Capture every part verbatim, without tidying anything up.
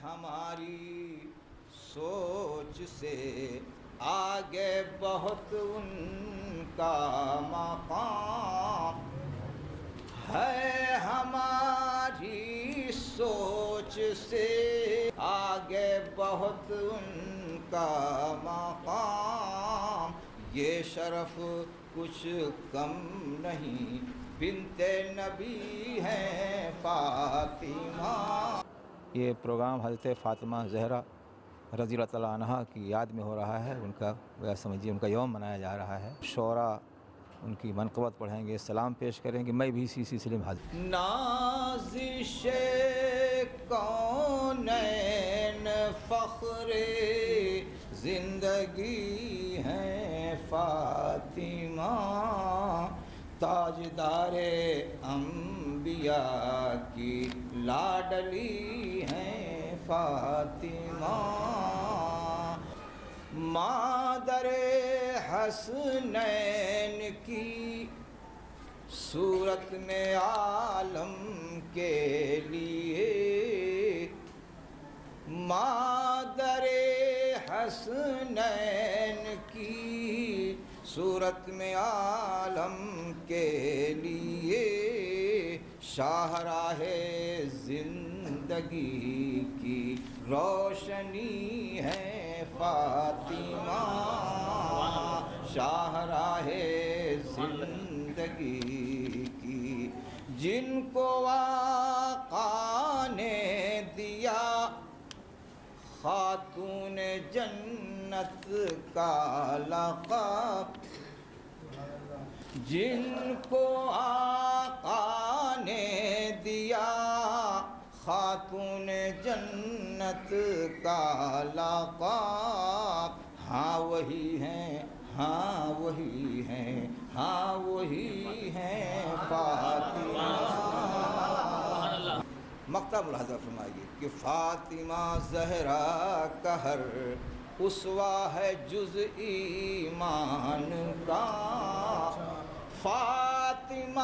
ہماری سوچ سے آگے بہت ان کا مقام ہے، ہماری سوچ سے آگے بہت ان کا مقام، یہ شرف کچھ کم نہیں، بنت نبی ہے فاطمہ۔ یہ پروگرام حضرت فاطمہ زہرا رضی اللہ تعالیٰ عنہا کی یاد میں ہو رہا ہے، ان کا وہ سمجھیے ان کا یوم منایا جا رہا ہے۔ شعراء ان کی منقبت پڑھیں گے، سلام پیش کریں گے، میں بھی اسی سلسلے میں حاضر۔ نازش کونین فخر زندگی ہے فاطمہ، تاجدار انبیاء کی لاڈلی ہیں فاطمہ، مادر حسنین کی صورت میں عالم کے لیے، مادر حسنین کی صورت میں عالم کے لیے، شاہراہ زندگی کی روشنی ہے فاطمہ، شاہراہ زندگی کی، جن کو آقا نے دیا خاتون جنت کا لقب، جن کو آقا نے دیا خاتون جنت کا لقب، ہاں وہی ہیں، ہاں وہی ہیں، ہاں وہی ہیں فاطمہ۔ مقطع ملاحظہ فرمائیے کہ فاطمہ زہرا کا ہر اسوہ ہے جز ایمان کا، فاطمہ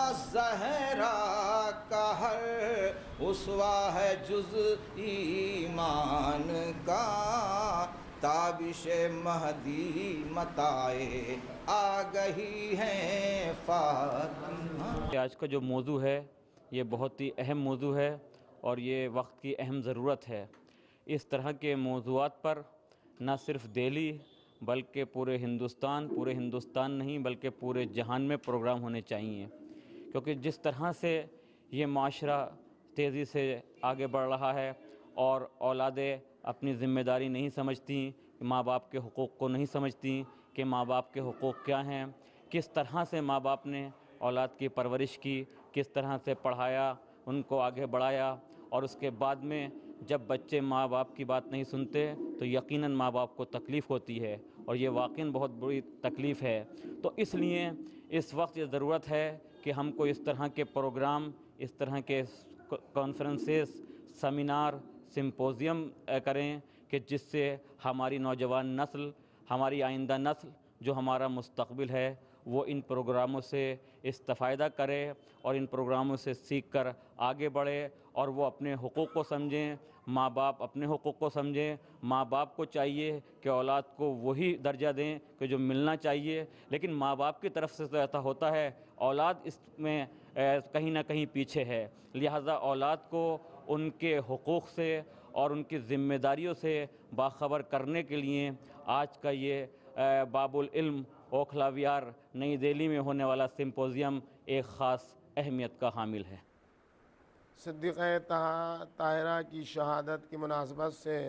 زہرا کا ہر اسوہ ہے جز ایمان کا، تابش مہدی متائے آگہی ہے فاطمہ۔ آج کا جو موضوع ہے یہ بہت ہی اہم موضوع ہے اور یہ وقت کی اہم ضرورت ہے۔ اس طرح کے موضوعات پر نہ صرف دہلی بلکہ پورے ہندوستان پورے ہندوستان نہیں بلکہ پورے جہان میں پروگرام ہونے چاہیے، کیونکہ جس طرح سے یہ معاشرہ تیزی سے آگے بڑھ رہا ہے اور اولادیں اپنی ذمہ داری نہیں سمجھتی، ماں باپ کے حقوق کو نہیں سمجھتی کہ ماں باپ کے حقوق کیا ہیں، کس طرح سے ماں باپ نے اولاد کی پرورش کی، کس طرح سے پڑھایا، ان کو آگے بڑھایا، اور اس کے بعد میں جب بچے ماں باپ کی بات نہیں سنتے تو یقیناً ماں باپ کو تکلیف ہوتی ہے، اور یہ واقعاً بہت بڑی تکلیف ہے۔ تو اس لیے اس وقت یہ ضرورت ہے کہ ہم کو اس طرح کے پروگرام، اس طرح کے کانفرنسز، سیمینار، سمپوزیم کریں کہ جس سے ہماری نوجوان نسل، ہماری آئندہ نسل جو ہمارا مستقبل ہے وہ ان پروگراموں سے استفادہ کرے اور ان پروگراموں سے سیکھ کر آگے بڑھے، اور وہ اپنے حقوق کو سمجھیں، ماں باپ اپنے حقوق کو سمجھیں۔ ماں باپ کو چاہیے کہ اولاد کو وہی درجہ دیں کہ جو ملنا چاہیے، لیکن ماں باپ کی طرف سے تو ایسا ہوتا ہے اولاد اس میں کہیں نہ کہیں پیچھے ہے، لہٰذا اولاد کو ان کے حقوق سے اور ان کی ذمہ داریوں سے باخبر کرنے کے لیے آج کا یہ باب العلم اوکھلا وہار نئی دہلی میں ہونے والا سمپوزیم ایک خاص اہمیت کا حامل ہے۔ صدیقہ طاہرہ کی شہادت کی مناسبت سے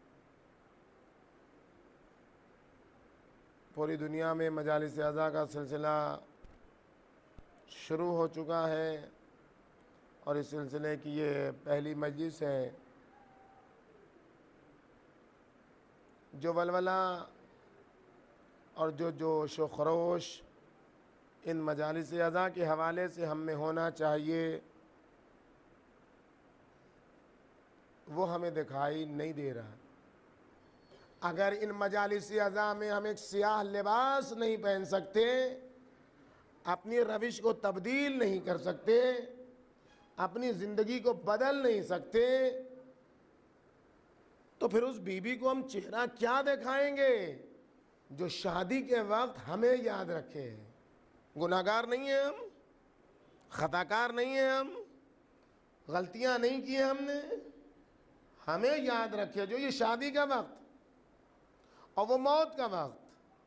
پوری دنیا میں مجالس اعضاء کا سلسلہ شروع ہو چکا ہے، اور اس سلسلے کی یہ پہلی مجلس ہے۔ جو ولولہ اور جو جوش و خروش ان مجالس اعضاء کے حوالے سے ہم میں ہونا چاہیے وہ ہمیں دکھائی نہیں دے رہا۔ اگر ان مجالس اعضاء میں ہم ایک سیاہ لباس نہیں پہن سکتے، اپنی روش کو تبدیل نہیں کر سکتے، اپنی زندگی کو بدل نہیں سکتے، تو پھر اس بیوی کو ہم چہرہ کیا دکھائیں گے جو شادی کے وقت ہمیں یاد رکھے؟ گناہگار نہیں ہیں ہم، خطاکار نہیں ہیں ہم، غلطیاں نہیں کی ہم نے، ہمیں یاد رکھے جو یہ شادی کا وقت اور وہ موت کا وقت،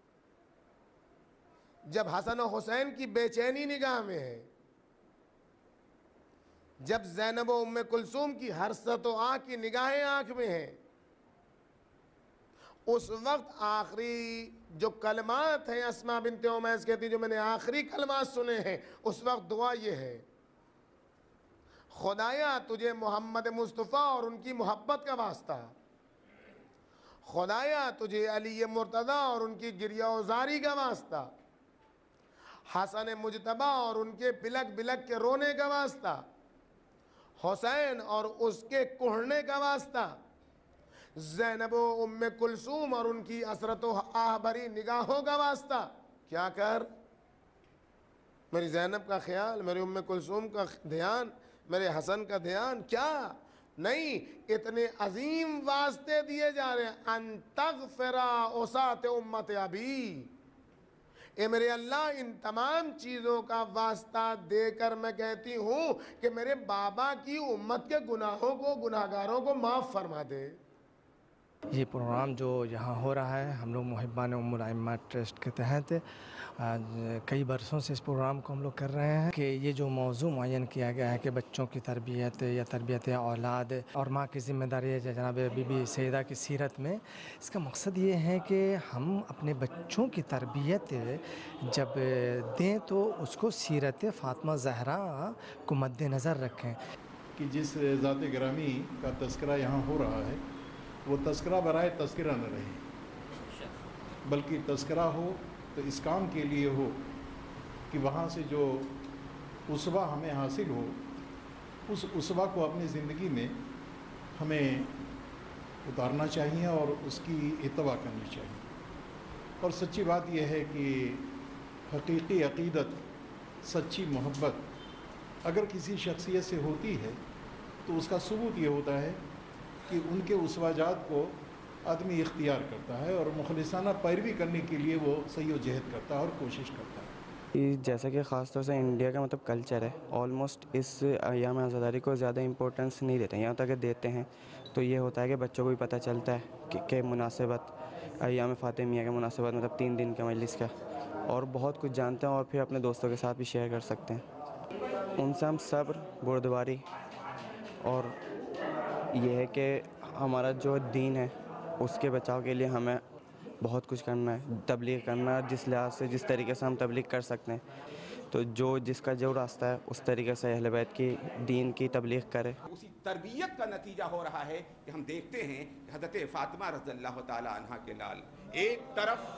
جب حسن و حسین کی بے چینی نگاہ میں ہے، جب زینب و ام کلثوم کی حرست و آنکھ کی نگاہیں آنکھ میں ہیں، اس وقت آخری جو کلمات ہیں اسماء بنت عمیس کہتی جو میں نے آخری کلمات سنے ہیں، اس وقت دعا یہ ہے، خدایا تجھے محمد مصطفیٰ اور ان کی محبت کا واسطہ، خدایا تجھے علی مرتضیٰ اور ان کی گریہ وزاری کا واسطہ، حسن مجتبیٰ اور ان کے بلک بلک کے رونے کا واسطہ، حسین اور اس کے کہنے کا واسطہ، زینب و ام کلثوم اور ان کی حسرت و آہ بھری نگاہوں کا واسطہ، کیا کر میری زینب کا خیال، میری ام کلثوم کا دھیان، میرے حسن کا دھیان، کیا نہیں اتنے عظیم واسطے دیے جا رہے ہیں، ان تغفرا اوساط امت ابی، اے میرے اللہ ان تمام چیزوں کا واسطہ دے کر میں کہتی ہوں کہ میرے بابا کی امت کے گناہوں کو، گناہگاروں کو معاف فرما دے۔ یہ پروگرام جو یہاں ہو رہا ہے ہم لوگ محبان ام الائمہ ٹرسٹ کے تحت آج کئی برسوں سے اس پروگرام کو ہم لوگ کر رہے ہیں کہ یہ جو موضوع معین کیا گیا ہے کہ بچوں کی تربیت یا تربیت اولاد اور ماں کی ذمہ داری ہے جناب بی بی سیدہ کی سیرت میں، اس کا مقصد یہ ہے کہ ہم اپنے بچوں کی تربیت جب دیں تو اس کو سیرت فاطمہ زہرا کو مد نظر رکھیں کہ جس ذات گرامی کا تذکرہ یہاں ہو رہا ہے وہ تذکرہ برائے تذکرہ نہ رہے، بلکہ تذکرہ ہو تو اس کام کے لیے ہو کہ وہاں سے جو اسوہ ہمیں حاصل ہو، اس اسوہ کو اپنی زندگی میں ہمیں اتارنا چاہیے اور اس کی اتباع کرنی چاہیے۔ اور سچی بات یہ ہے کہ حقیقی عقیدت، سچی محبت اگر کسی شخصیت سے ہوتی ہے تو اس کا ثبوت یہ ہوتا ہے کہ ان کے اسوہ جات کو آدمی اختیار کرتا ہے اور مخلصانہ پیروی کرنے کے لیے وہ سعی و جہد کرتا ہے اور کوشش کرتا ہے۔ جیسا کہ خاص طور سے انڈیا کا مطلب کلچر ہے، آلموسٹ اس ایام عزاداری کو زیادہ امپورٹنس نہیں دیتے ہیں، یہاں تک کہ دیتے ہیں تو یہ ہوتا ہے کہ بچوں کو بھی پتہ چلتا ہے کہ کہ مناسبت ایام فاطمیہ کے مناسبت مطلب تین دن کا مجلس کا، اور بہت کچھ جانتے ہیں اور پھر اپنے دوستوں کے ساتھ بھی شیئر کر سکتے ہیں۔ ان سے ہم صبر، بردباری اور یہ ہے کہ ہمارا جو دین ہے اس کے بچاؤ کے لیے ہمیں بہت کچھ کرنا ہے، تبلیغ کرنا ہے، جس لحاظ سے جس طریقے سے ہم تبلیغ کر سکتے ہیں تو جو جس کا جو راستہ ہے اس طریقے سے اہل بیت کی دین کی تبلیغ کرے۔ اسی تربیت کا نتیجہ ہو رہا ہے کہ ہم دیکھتے ہیں کہ حضرت فاطمہ رضی اللہ تعالی عنہ کے لال ایک طرف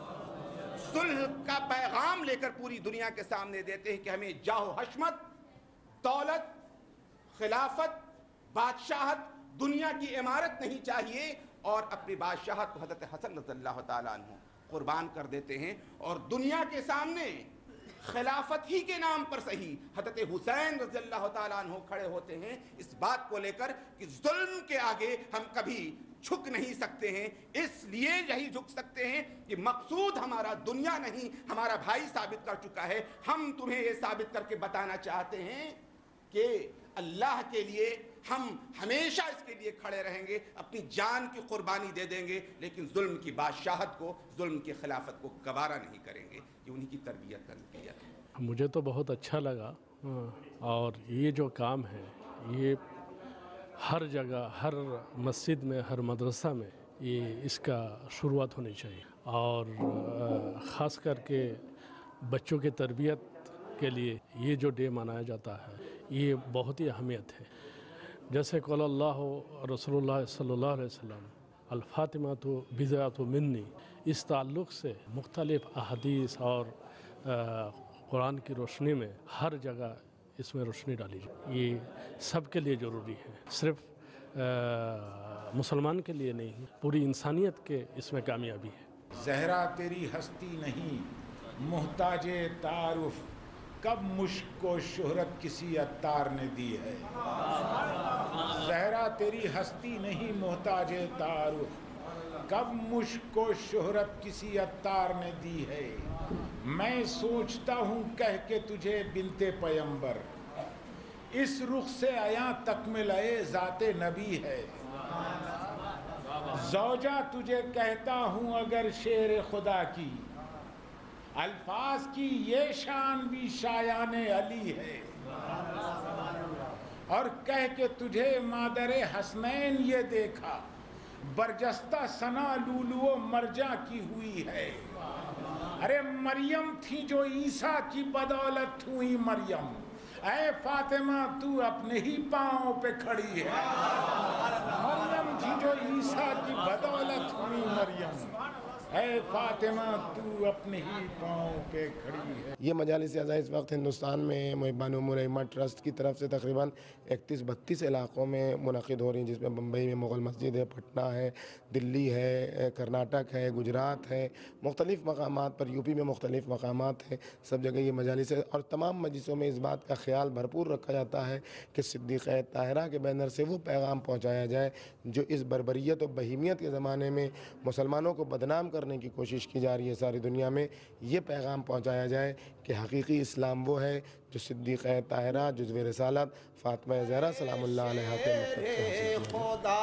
صلح کا پیغام لے کر پوری دنیا کے سامنے دیتے ہیں کہ ہمیں جاہ و حشمت، دولت، خلافت، بادشاہت، دنیا کی عمارت نہیں چاہیے، اور اپنی بادشاہت کو حضرت حسن رضی اللہ تعالیٰ عنہ قربان کر دیتے ہیں، اور دنیا کے سامنے خلافت ہی کے نام پر صحیح حضرت حسین رضی اللہ تعالیٰ عنہ کھڑے ہوتے ہیں اس بات کو لے کر کہ ظلم کے آگے ہم کبھی جھک نہیں سکتے ہیں، اس لیے یہی جھک سکتے ہیں کہ مقصود ہمارا دنیا نہیں، ہمارا بھائی ثابت کر چکا ہے، ہم تمہیں یہ ثابت کر کے بتانا چاہتے ہیں کہ اللہ کے لیے ہم ہمیشہ اس کے لیے کھڑے رہیں گے، اپنی جان کی قربانی دے دیں گے، لیکن ظلم کی بادشاہت کو، ظلم کی خلافت کو گوارا نہیں کریں گے۔ یہ انہی کی تربیت کا نتیجہ ہے۔ مجھے تو بہت اچھا لگا، اور یہ جو کام ہے یہ ہر جگہ، ہر مسجد میں، ہر مدرسہ میں یہ اس کا شروعات ہونی چاہیے، اور خاص کر کے بچوں کی تربیت کے لیے یہ جو ڈے منایا جاتا ہے یہ بہت ہی اہمیت ہے۔ جیسے قال اللہ رسول اللہ صلی اللہ علیہ وسلم الفاطمۃ بضعۃ منی، اس تعلق سے مختلف احادیث اور قرآن کی روشنی میں ہر جگہ اس میں روشنی ڈالی جائے۔ یہ سب کے لیے ضروری ہے، صرف مسلمان کے لیے نہیں، پوری انسانیت کے اس میں کامیابی ہے۔ زہرا تیری ہستی نہیں محتاج تعارف، کب مشک کو شہرت کسی عطار نے دی ہے. زہرا تیری ہستی نہیں محتاج تعارف, کب مشک کو شہرت کسی عطار نے دی ہے. میں سوچتا ہوں کہہ کے تجھے بنت پیمبر, اس رخ سے عیاں تکملہ ذات نبی ہے. زوجہ تجھے کہتا ہوں اگر شیر خدا کی, الفاظ کی یہ شان بھی شایان علی ہے. اور کہہ کے تجھے مادر حسنین یہ دیکھا, برجستہ ثنا لولو و مرجع کی ہوئی ہے. ارے مریم تھی جو عیسیٰ کی بدولت ہوئی مریم, اے فاطمہ تو اپنے ہی پاؤں پہ کھڑی ہے. مریم تھی جو عیسیٰ کی بدولت ہوئی مریم, اے فاطمہ تو اپنے ہی پاؤں پہ کھڑی ہے. یہ مجالس اعزاء اس وقت ہندوستان میں محبان امور ائمہ ٹرسٹ کی طرف سے تقریباً اکتیس بتیس علاقوں میں منعقد ہو رہی ہیں, جس میں بمبئی میں مغل مسجد ہے, پٹنہ ہے, دلی ہے, کرناٹک ہے, گجرات ہے, مختلف مقامات پر, یو پی میں مختلف مقامات ہیں, سب جگہ یہ مجالس ہے. اور تمام مجلسوں میں اس بات کا خیال بھرپور رکھا جاتا ہے کہ صدیقہ طاہرہ کے بینر سے وہ پیغام پہنچایا جائے جو اس بربریت و بہیمیت کے زمانے میں مسلمانوں کو بدنام کرنے کی کوشش کی جا رہی ہے ساری دنیا میں. یہ پیغام پہنچایا جائے کہ حقیقی اسلام وہ ہے جو صدیقہ طاہرہ جزو رسالت فاطمہ زہرا سلام اللہ علیہا کے مقصد سے حاصل کیا.